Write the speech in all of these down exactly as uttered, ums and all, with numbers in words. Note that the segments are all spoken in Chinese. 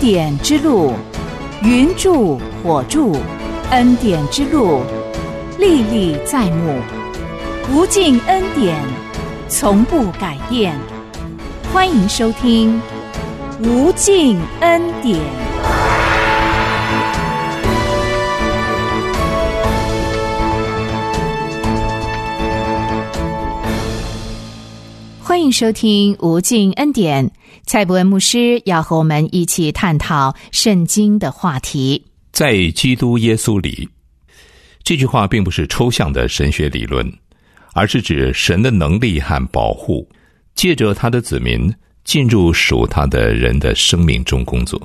典之路，云柱火柱，恩典之路，历历在目，无尽恩典，从不改变。欢迎收听无尽恩典。欢迎收听无尽恩典，蔡伯恩牧师要和我们一起探讨圣经的话题。 在基督耶稣里，这句话并不是抽象的神学理论，而是指神的能力和保护，借着他的子民进入属他的人的生命中工作。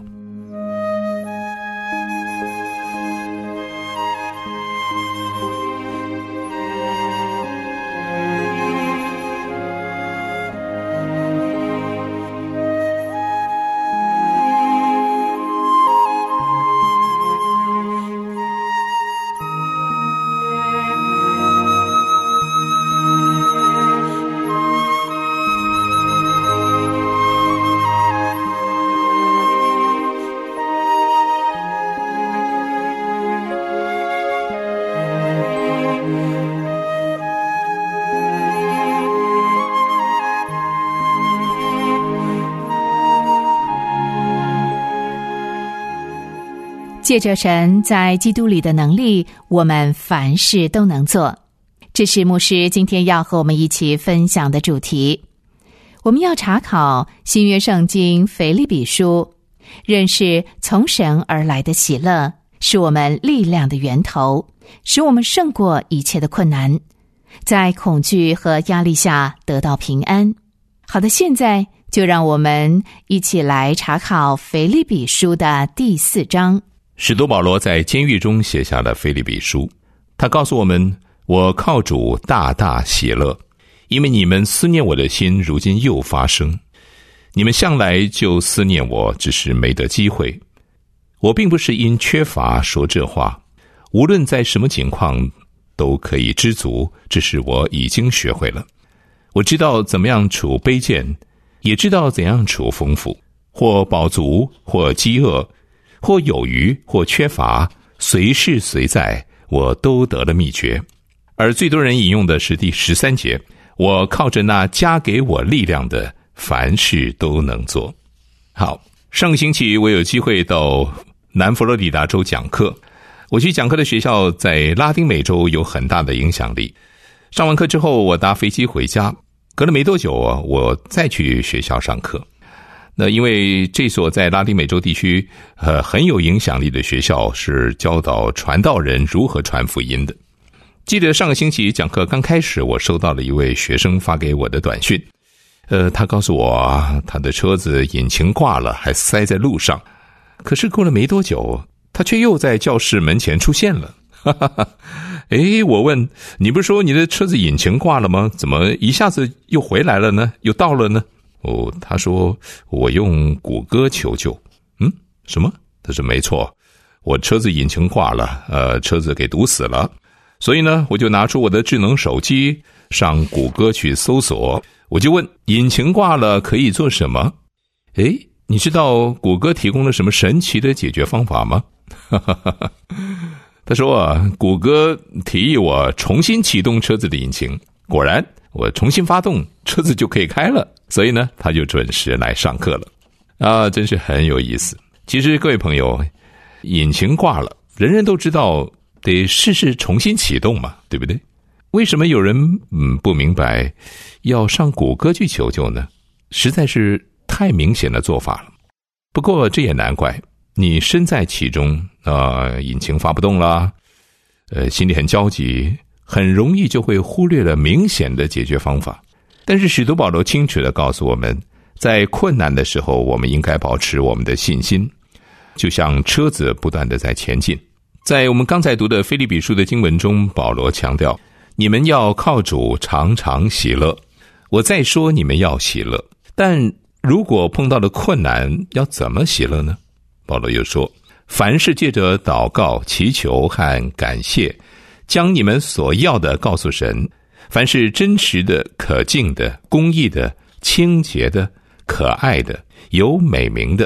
借着神在基督里的能力，我们凡事都能做。这是牧师今天要和我们一起分享的主题。我们要查考新约圣经腓立比书，认识从神而来的喜乐，是我们力量的源头，使我们胜过一切的困难，在恐惧和压力下得到平安。好的，现在就让我们一起来查考腓立比书的第四章。 使徒保罗在监狱中写下了腓立比书，他告诉我们，我靠主大大喜乐，因为你们思念我的心如今又发生。你们向来就思念我，只是没得机会。我并不是因缺乏说这话，无论在什么情况都可以知足，只是我已经学会了。我知道怎么样处卑贱，也知道怎样处丰富，或饱足，或饥饿，或有余，或缺乏，随事随在，我都得了秘诀。而最多人引用的是第十三节，我靠着那加给我力量的，凡事都能做。好，上个星期我有机会到南佛罗里达州讲课，我去讲课的学校在拉丁美洲有很大的影响力。上完课之后，我搭飞机回家，隔了没多久啊，我再去学校上课。那因为这所在拉丁美洲地区呃很有影响力的学校，是教导传道人如何传福音的。记得上个星期讲课刚开始，我收到了一位学生发给我的短讯，呃，他告诉我他的车子引擎挂了，还塞在路上。可是过了没多久，他却又在教室门前出现了。哈哈哈！诶，我问你，不是说你的车子引擎挂了吗？怎么一下子又回来了呢？又到了呢？哦，他说我用谷歌求救。嗯，什么？他说没错，我车子引擎挂了，呃，车子给堵死了。所以呢，我就拿出我的智能手机上谷歌去搜索，我就问引擎挂了可以做什么？诶，你知道谷歌提供了什么神奇的解决方法吗？他说啊，谷歌提议我重新启动车子的引擎，果然我重新发动，车子就可以开了。所以呢，他就准时来上课了啊，真是很有意思。其实各位朋友，引擎挂了，人人都知道得试试重新启动嘛，对不对？为什么有人嗯不明白要上谷歌去求救呢？实在是太明显的做法了。不过这也难怪，你身在其中啊、呃，引擎发不动了，呃，心里很焦急，很容易就会忽略了明显的解决方法。但是使徒保罗清楚地告诉我们，在困难的时候，我们应该保持我们的信心，就像车子不断地在前进。在我们刚才读的腓立比书的经文中，保罗强调，你们要靠主常常喜乐。我再说你们要喜乐，但如果碰到了困难，要怎么喜乐呢？保罗又说，凡事借着祷告、祈求和感谢，将你们所要的告诉神。凡是真实的、可敬的、公义的、清洁的、可爱的、有美名的，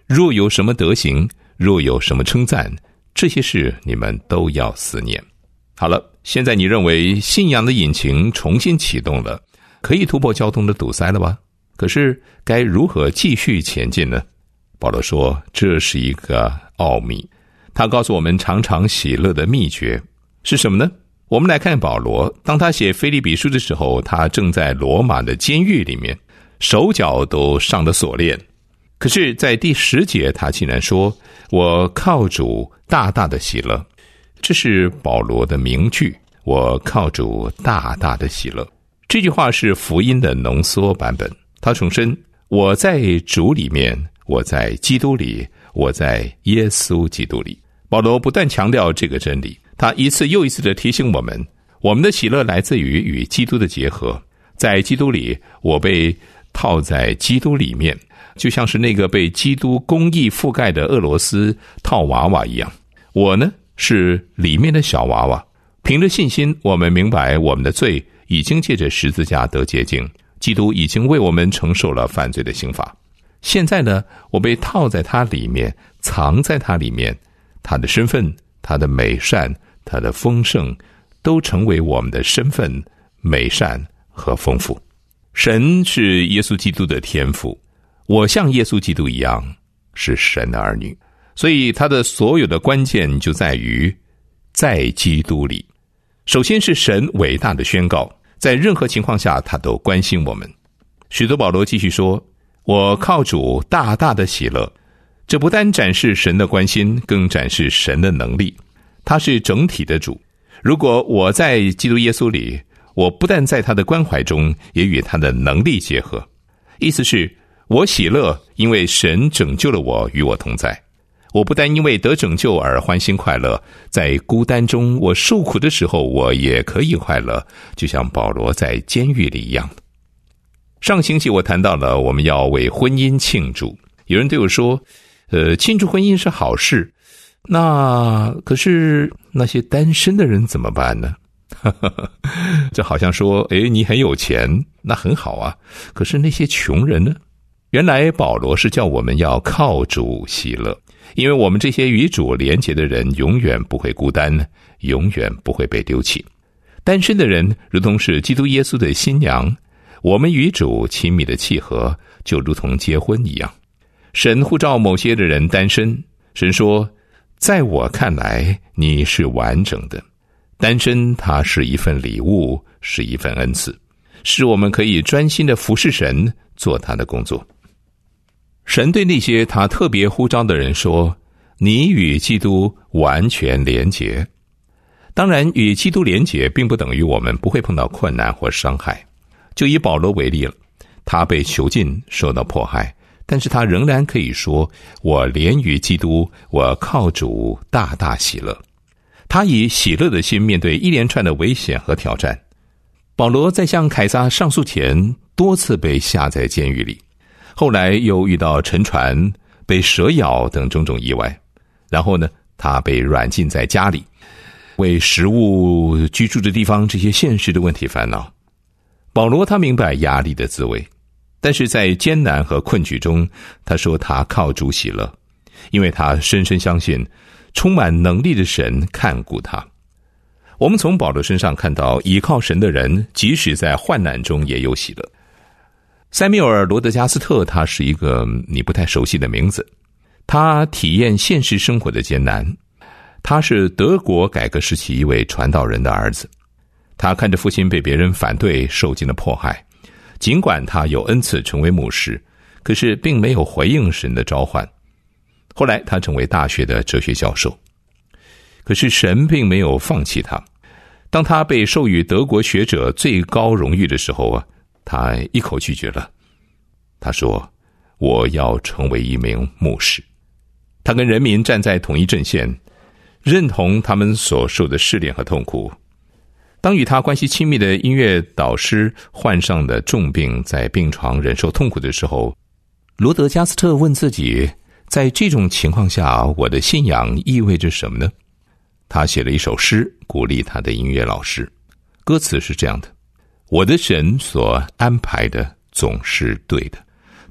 若有什么德行，若有什么称赞，这些事你们都要思念。好了，现在你认为信仰的引擎重新启动了，可以突破交通的堵塞了吧？可是该如何继续前进呢？保罗说，这是一个奥秘。他告诉我们常常喜乐的秘诀是什么呢？我们来看保罗，当他写腓立比书的时候，他正在罗马的监狱里面，手脚都上了锁链。可是在第十节他竟然说，我靠主大大的喜乐。这是保罗的名句，我靠主大大的喜乐。这句话是福音的浓缩版本。他重申，我在主里面，我在基督里，我在耶稣基督里。保罗不断强调这个真理，他一次又一次地提醒我们，我们的喜乐来自于与基督的结合。在基督里，我被套在基督里面，就像是那个被基督公义覆盖的俄罗斯套娃娃一样。我呢，是里面的小娃娃。凭着信心，我们明白我们的罪已经借着十字架得洁净，基督已经为我们承受了犯罪的刑罚。现在呢，我被套在他里面，藏在他里面，他的身份，他的美善，他的丰盛，都成为我们的身份、美善和丰富。神是耶稣基督的天父，我像耶稣基督一样是神的儿女，所以他的所有的关键就在于在基督里。首先是神伟大的宣告，在任何情况下他都关心我们。使徒保罗继续说，我靠主大大的喜乐。这不单展示神的关心，更展示神的能力。他是整体的主。如果我在基督耶稣里，我不但在他的关怀中，也与他的能力结合。意思是，我喜乐，因为神拯救了我，与我同在。我不但因为得拯救而欢欣快乐，在孤单中，我受苦的时候，我也可以快乐，就像保罗在监狱里一样。上星期我谈到了我们要为婚姻庆祝，有人对我说，呃，庆祝婚姻是好事，那可是那些单身的人怎么办呢？这好像说，诶，你很有钱，那很好啊，可是那些穷人呢？原来保罗是叫我们要靠主喜乐，因为我们这些与主连结的人永远不会孤单，永远不会被丢弃。单身的人如同是基督耶稣的新娘，我们与主亲密的契合就如同结婚一样。神呼召某些的人单身，神说，在我看来你是完整的。单身它是一份礼物，是一份恩赐，使我们可以专心的服侍神，做他的工作。神对那些他特别呼召的人说，你与基督完全连结。当然，与基督连结并不等于我们不会碰到困难或伤害。就以保罗为例了，他被囚禁，受到迫害，但是他仍然可以说，我连于基督，我靠主大大喜乐。他以喜乐的心面对一连串的危险和挑战。保罗在向凯撒上诉前多次被下在监狱里，后来又遇到沉船、被蛇咬等种种意外，然后呢，他被软禁在家里，为食物、居住的地方这些现实的问题烦恼。保罗他明白压力的滋味，但是在艰难和困局中，他说他靠主喜乐，因为他深深相信充满能力的神看顾他。我们从保罗身上看到，倚靠神的人即使在患难中也有喜乐。塞缪尔·罗德加斯特他是一个你不太熟悉的名字，他体验现实生活的艰难。他是德国改革时期一位传道人的儿子，他看着父亲被别人反对，受尽了迫害。尽管他有恩赐成为牧师，可是并没有回应神的召唤。后来他成为大学的哲学教授，可是神并没有放弃他。当他被授予德国学者最高荣誉的时候啊，他一口拒绝了。他说，我要成为一名牧师。他跟人民站在同一阵线，认同他们所受的试炼和痛苦。当与他关系亲密的音乐导师患上的重病，在病床忍受痛苦的时候，罗德加斯特问自己，在这种情况下，我的信仰意味着什么呢？他写了一首诗，鼓励他的音乐老师。歌词是这样的，我的神所安排的总是对的，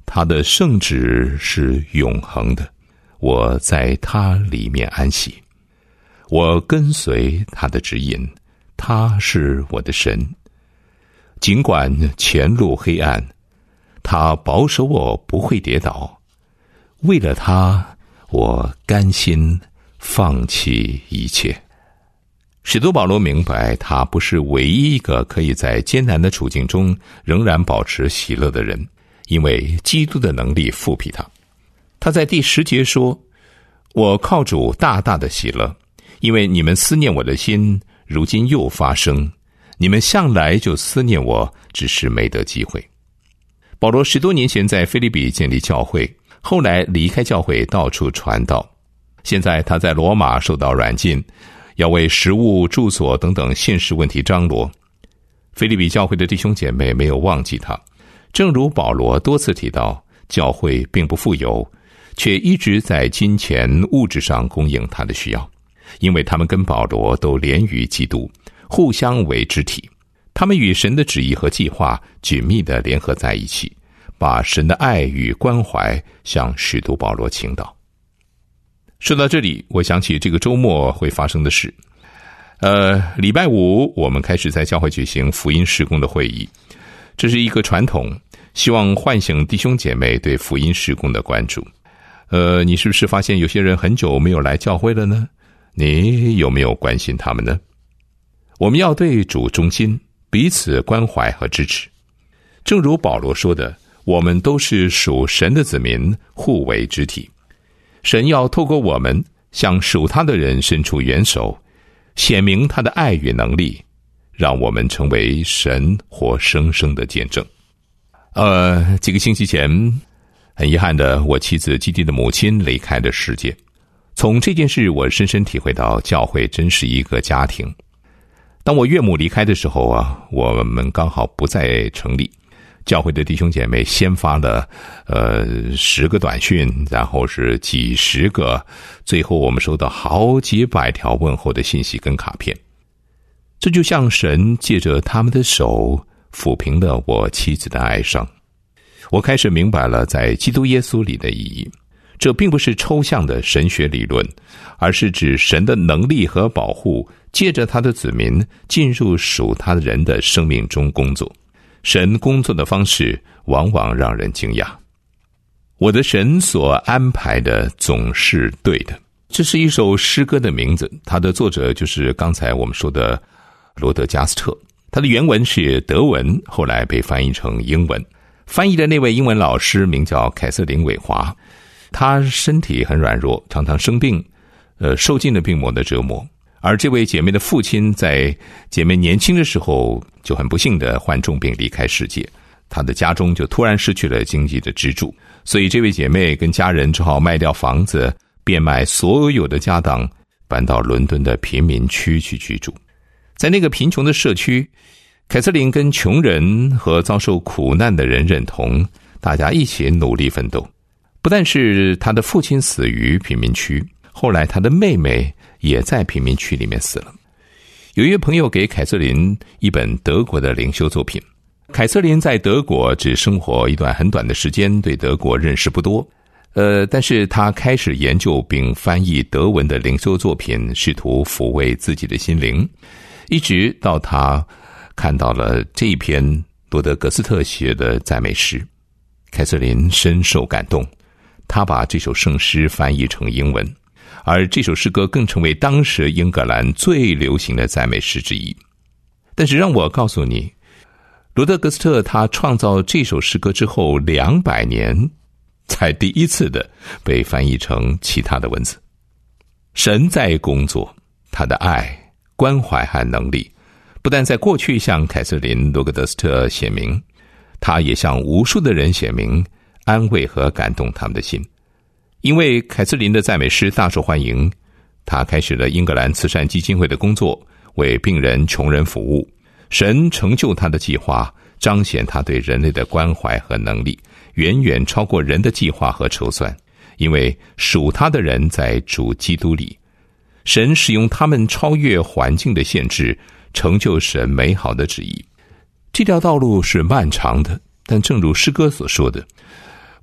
他的圣旨是永恒的，我在他里面安息。我跟随他的指引，他是我的神。尽管前路黑暗，他保守我不会跌倒。为了他，我甘心放弃一切。使徒保罗明白，他不是唯一一个可以在艰难的处境中仍然保持喜乐的人，因为基督的能力复辟他。他在第十节说，我靠主大大的喜乐，因为你们思念我的心如今又发生，你们向来就思念我，只是没得机会。保罗十多年前在腓立比建立教会，后来离开教会到处传道，现在他在罗马受到软禁，要为食物、住所等等现实问题张罗。腓立比教会的弟兄姐妹没有忘记他，正如保罗多次提到，教会并不富有，却一直在金钱物质上供应他的需要，因为他们跟保罗都连于基督，互相为肢体，他们与神的旨意和计划紧密地联合在一起，把神的爱与关怀向使徒保罗倾倒。说到这里，我想起这个周末会发生的事。呃，礼拜五我们开始在教会举行福音事工的会议，这是一个传统，希望唤醒弟兄姐妹对福音事工的关注。呃，你是不是发现有些人很久没有来教会了呢？你有没有关心他们呢？我们要对主忠心，彼此关怀和支持。正如保罗说的，我们都是属神的子民，互为肢体。神要透过我们向属他的人伸出援手，显明他的爱与能力，让我们成为神活生生的见证。呃，几个星期前，很遗憾的，我妻子基地的母亲离开了世界。从这件事，我深深体会到教会真是一个家庭。当我岳母离开的时候啊，我们刚好不再成立。教会的弟兄姐妹先发了呃十个短讯，然后是几十个，最后我们收到好几百条问候的信息跟卡片。这就像神借着他们的手抚平了我妻子的哀伤。我开始明白了在基督耶稣里的意义。这并不是抽象的神学理论，而是指神的能力和保护借着他的子民进入属他的人的生命中工作。神工作的方式往往让人惊讶。我的神所安排的总是对的。这是一首诗歌的名字，它的作者就是刚才我们说的罗德加斯特。它的原文是德文，后来被翻译成英文。翻译的那位英文老师名叫凯瑟琳·韦华，她身体很软弱，常常生病，呃，受尽了病魔的折磨。而这位姐妹的父亲在姐妹年轻的时候就很不幸的患重病离开世界，她的家中就突然失去了经济的支柱，所以这位姐妹跟家人只好卖掉房子，变卖所有的家当，搬到伦敦的贫民区去居住。在那个贫穷的社区，凯瑟琳跟穷人和遭受苦难的人认同，大家一起努力奋斗。不但是她的父亲死于贫民区，后来她的妹妹也在贫民区里面死了。有一位朋友给凯瑟琳一本德国的灵修作品。凯瑟琳在德国只生活一段很短的时间，对德国认识不多。呃，但是她开始研究并翻译德文的灵修作品，试图抚慰自己的心灵，一直到她看到了这一篇罗德格斯特写的赞美诗。凯瑟琳深受感动，她把这首圣诗翻译成英文，而这首诗歌更成为当时英格兰最流行的赞美诗之一。但是让我告诉你，罗德格斯特他创造这首诗歌之后两百年才第一次的被翻译成其他的文字。神在工作，他的爱、关怀和能力不但在过去向凯瑟琳·罗格德斯特显明，他也向无数的人显明，安慰和感动他们的心。因为凯瑟琳的赞美诗大受欢迎，他开始了英格兰慈善基金会的工作，为病人、穷人服务。神成就他的计划，彰显他对人类的关怀和能力，远远超过人的计划和筹算。因为属他的人在主基督里，神使用他们超越环境的限制，成就神美好的旨意。这条道路是漫长的，但正如诗歌所说的，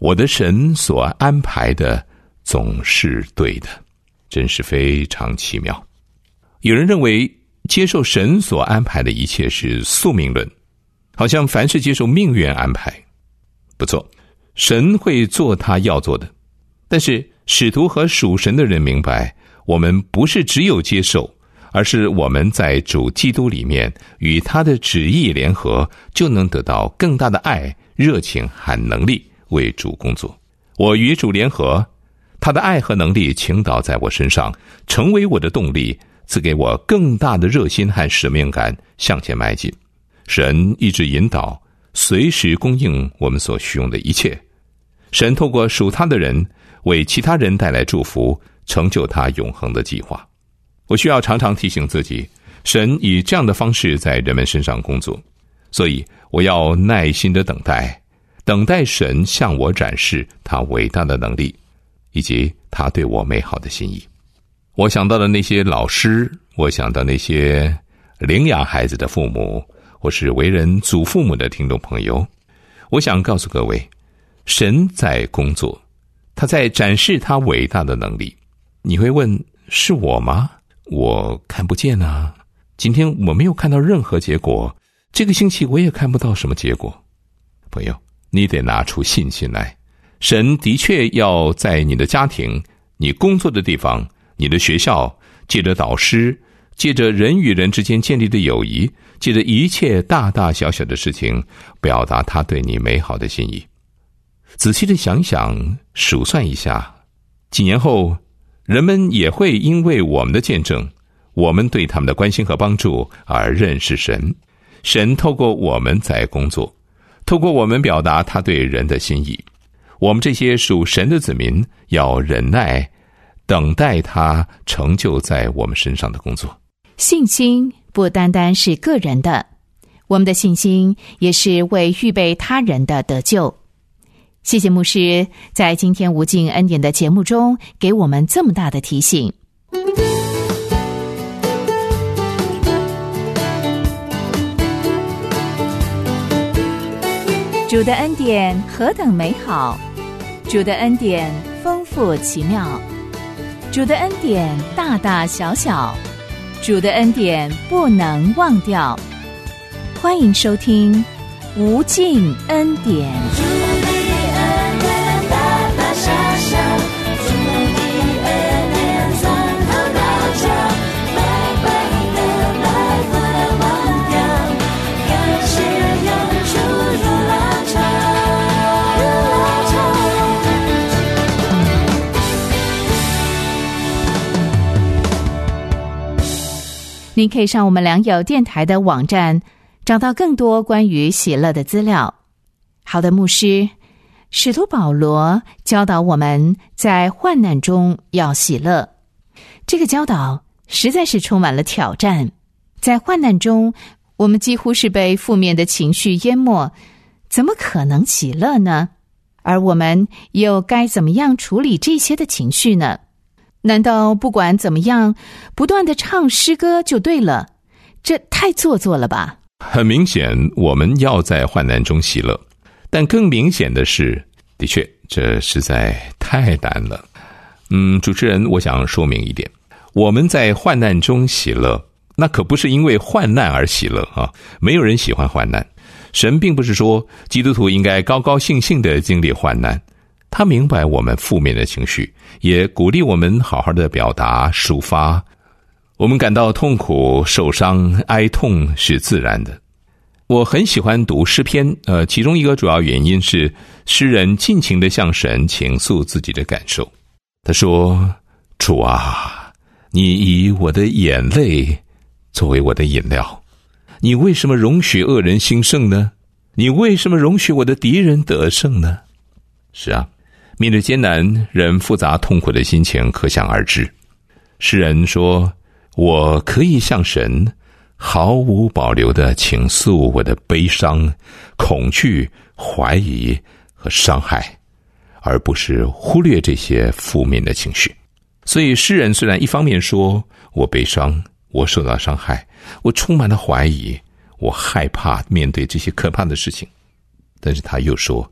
我的神所安排的总是对的，真是非常奇妙。有人认为接受神所安排的一切是宿命论，好像凡事接受命运安排。不错，神会做他要做的，但是使徒和属神的人明白，我们不是只有接受，而是我们在主基督里面与他的旨意联合，就能得到更大的爱、热情和能力为主工作。我与主联合，他的爱和能力倾倒在我身上，成为我的动力，赐给我更大的热心和使命感，向前迈进。神一直引导，随时供应我们所需用的一切。神透过属他的人，为其他人带来祝福，成就他永恒的计划。我需要常常提醒自己，神以这样的方式在人们身上工作，所以我要耐心的等待，等待神向我展示他伟大的能力，以及他对我美好的心意。我想到了那些老师，我想到那些领养孩子的父母，或是为人祖父母的听众朋友，我想告诉各位，神在工作，他在展示他伟大的能力。你会问，是我吗？我看不见啊，今天我没有看到任何结果，这个星期我也看不到什么结果。朋友，你得拿出信心来，神的确要在你的家庭、你工作的地方、你的学校，借着导师，借着人与人之间建立的友谊，借着一切大大小小的事情，表达他对你美好的心意。仔细的想想，数算一下，几年后人们也会因为我们的见证，我们对他们的关心和帮助而认识神。神透过我们在工作，透过我们表达他对人的心意。我们这些属神的子民要忍耐，等待他成就在我们身上的工作。 信心不单单是个人的，我们的信心也是为预备他人的得救。谢谢牧师在今天无尽恩典的节目中给我们这么大的提醒。主的恩典何等美好，主的恩典丰富奇妙，主的恩典大大小小，主的恩典不能忘掉。欢迎收听无尽恩典。您可以上我们良友电台的网站，找到更多关于喜乐的资料。好的，牧师，使徒保罗教导我们在患难中要喜乐，这个教导实在是充满了挑战。在患难中，我们几乎是被负面的情绪淹没，怎么可能喜乐呢？而我们又该怎么样处理这些的情绪呢？难道不管怎么样，不断地唱诗歌就对了？这太做作了吧？ 很明显，我们要在患难中喜乐，但更明显的是，的确，这实在太难了。嗯，主持人，我想说明一点，我们在患难中喜乐，那可不是因为患难而喜乐啊！没有人喜欢患难。神并不是说基督徒应该高高兴兴地经历患难。他明白我们负面的情绪，也鼓励我们好好的表达抒发。我们感到痛苦、受伤、哀痛是自然的。我很喜欢读诗篇，呃，其中一个主要原因是诗人尽情地向神倾诉自己的感受。他说：主啊，你以我的眼泪作为我的饮料，你为什么容许恶人兴盛呢？你为什么容许我的敌人得胜呢？是啊，面对艰难，人复杂痛苦的心情可想而知。诗人说，我可以向神毫无保留地倾诉我的悲伤、恐惧、怀疑和伤害，而不是忽略这些负面的情绪。所以诗人虽然一方面说我悲伤，我受到伤害，我充满了怀疑，我害怕面对这些可怕的事情，但是他又说，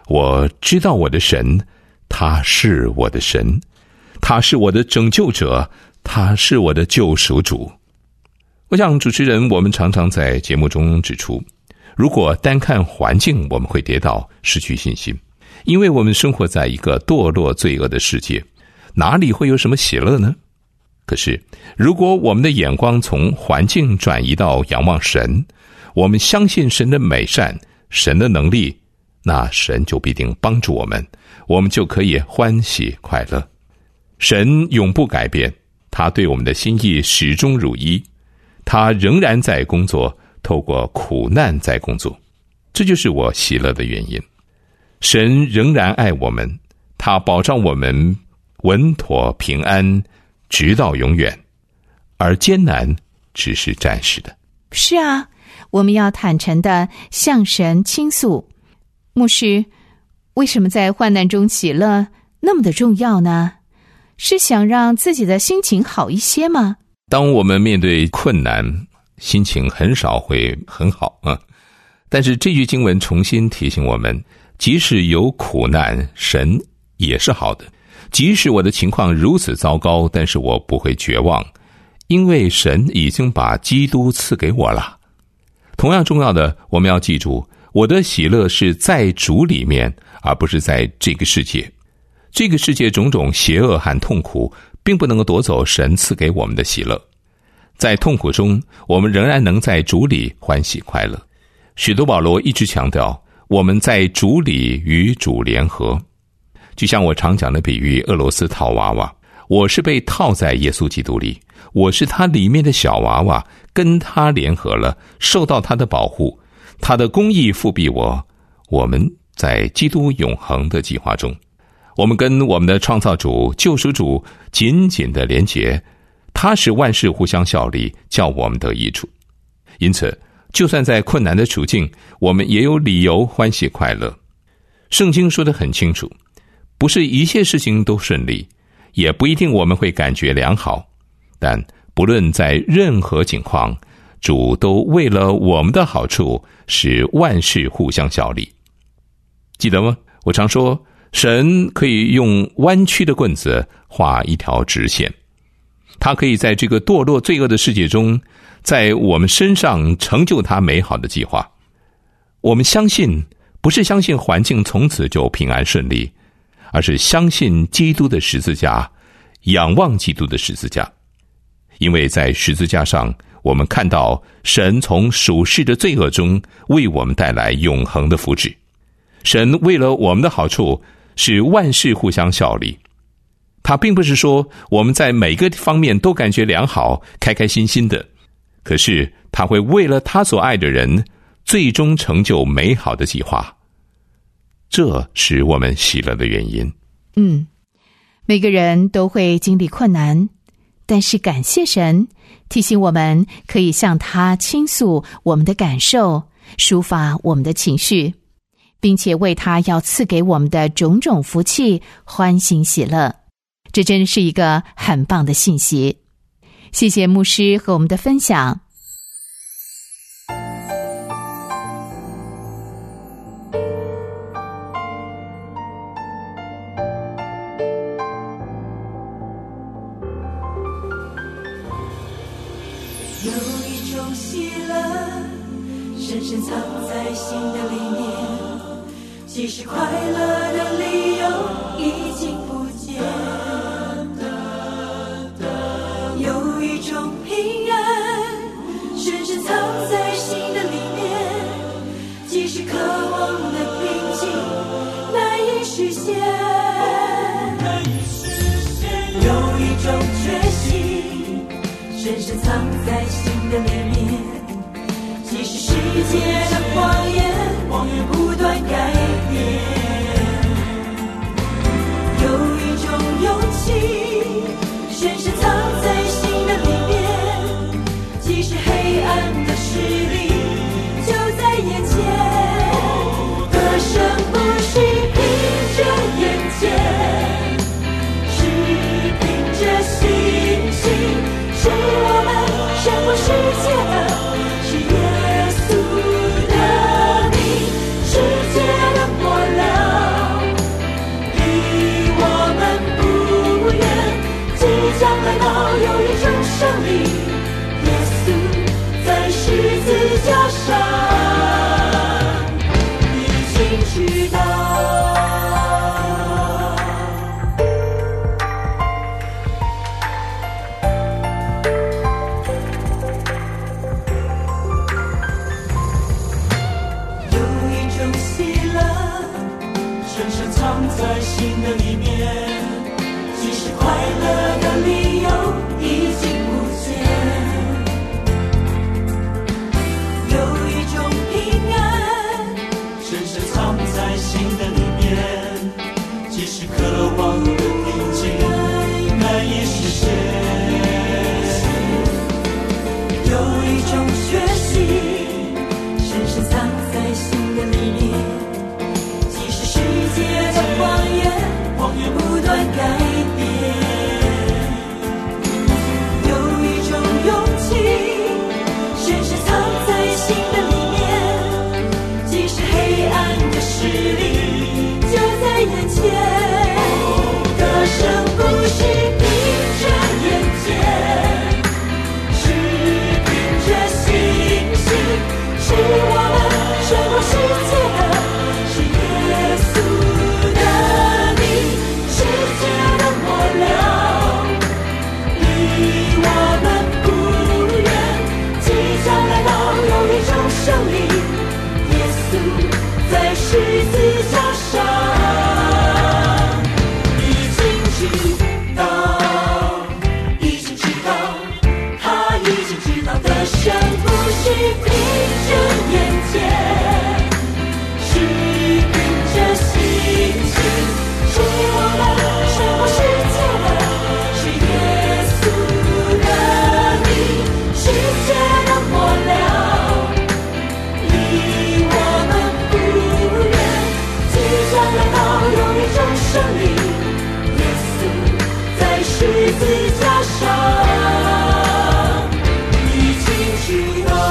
我知道我的神，他是我的神，他是我的拯救者，他是我的救赎主。我想主持人，我们常常在节目中指出，如果单看环境，我们会跌倒，失去信心，因为我们生活在一个堕落罪恶的世界，哪里会有什么喜乐呢？可是如果我们的眼光从环境转移到仰望神，我们相信神的美善，神的能力，那神就必定帮助我们，我们就可以欢喜快乐。神永不改变，他对我们的心意始终如一，他仍然在工作，透过苦难在工作，这就是我喜乐的原因。神仍然爱我们，他保障我们稳妥平安，直到永远，而艰难只是暂时的。 是啊，我们要坦诚地向神倾诉。牧师，为什么在患难中喜乐那么的重要呢？是想让自己的心情好一些吗？ 当我们面对困难，心情很少会很好啊。但是这句经文重新提醒我们，即使有苦难，神也是好的。即使我的情况如此糟糕，但是我不会绝望，因为神已经把基督赐给我了。同样重要的，我们要记住，我的喜乐是在主里面，而不是在这个世界。这个世界种种邪恶和痛苦并不能够夺走神赐给我们的喜乐。在痛苦中，我们仍然能在主里欢喜快乐。使徒保罗一直强调，我们在主里与主联合。就像我常讲的比喻，俄罗斯套娃娃，我是被套在耶稣基督里，我是他里面的小娃娃，跟他联合了，受到他的保护，他的公义复庇我。我们在基督永恒的计划中，我们跟我们的创造主、救赎主紧紧的连结，他使万事互相效力，叫我们得益处。因此，就算在困难的处境，我们也有理由欢喜快乐。圣经说得很清楚，不是一切事情都顺利，也不一定我们会感觉良好，但不论在任何情况，主都为了我们的好处，使万事互相效力。记得吗？我常说，神可以用弯曲的棍子画一条直线，他可以在这个堕落罪恶的世界中，在我们身上成就他美好的计划。我们相信，不是相信环境从此就平安顺利，而是相信基督的十字架，仰望基督的十字架。因为在十字架上，我们看到神从属世的罪恶中为我们带来永恒的福祉。神为了我们的好处，使万事互相效力。他并不是说我们在每个方面都感觉良好，开开心心的，可是他会为了他所爱的人，最终成就美好的计划。这是我们喜乐的原因。 嗯，每个人都会经历困难，但是感谢神，提醒我们可以向他倾诉我们的感受，抒发我们的情绪，并且为他要赐给我们的种种福气欢欣喜乐。这真是一个很棒的信息。谢谢牧师和我们的分享。 有一种喜乐，深深藏在心的里面，即使快乐的理由已经不见。有一种平安，深深藏在心的里面，即使渴望的平静难以实现。有一种决心，深深藏在心的里面，即使世界的谎言也不断改变。有心的里面，即使快乐的理由已经不见，有一种平安深深藏在心的里面，即使渴望的平静难以实现，有一种决心深深藏在心的里面，即使世界的谎言谎言不断改变，有一种勇气深深藏在心的里面，即使黑暗的势力就在眼前，得胜不是凭着眼见，是凭着信心，是我们胜过世界的，是耶稣的名，世界的末了，离我们不远，即将来到，有一种胜利，耶稣在十字架上已经知道，已经知道，他已经知道，得胜不是凭着眼见，是凭着信心，是我们胜过世界的，是耶稣的名，世界的末了，离我们不远，即将来到，有一种胜利，耶稣在十字架上已经知道。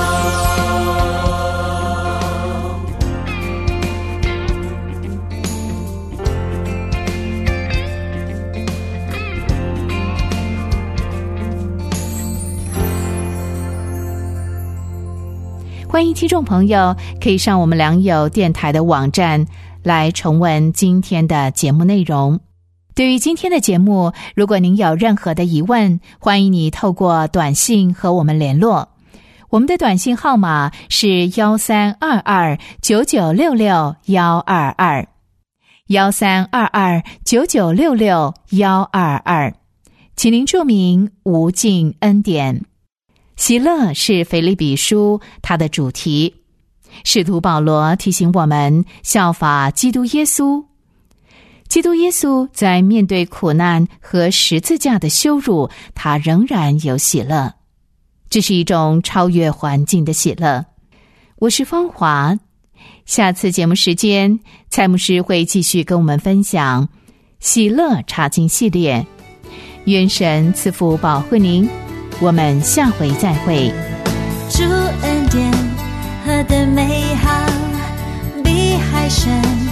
欢迎听众朋友可以上我们良友电台的网站来重温今天的节目内容。对于今天的节目，如果您有任何的疑问，欢迎你透过短信和我们联络。我们的短信号码是幺三二二九九六六幺二二，幺三二二九九六六幺二二，请您注明无尽恩典。喜乐是腓立比书它的主题。使徒保罗提醒我们效法基督耶稣。基督耶稣在面对苦难和十字架的羞辱，他仍然有喜乐。这是一种超越环境的喜乐。我是芳华，下次节目时间，蔡牧师会继续跟我们分享喜乐查经系列。愿神赐福保护您，我们下回再会。 主恩典何等美好，比海深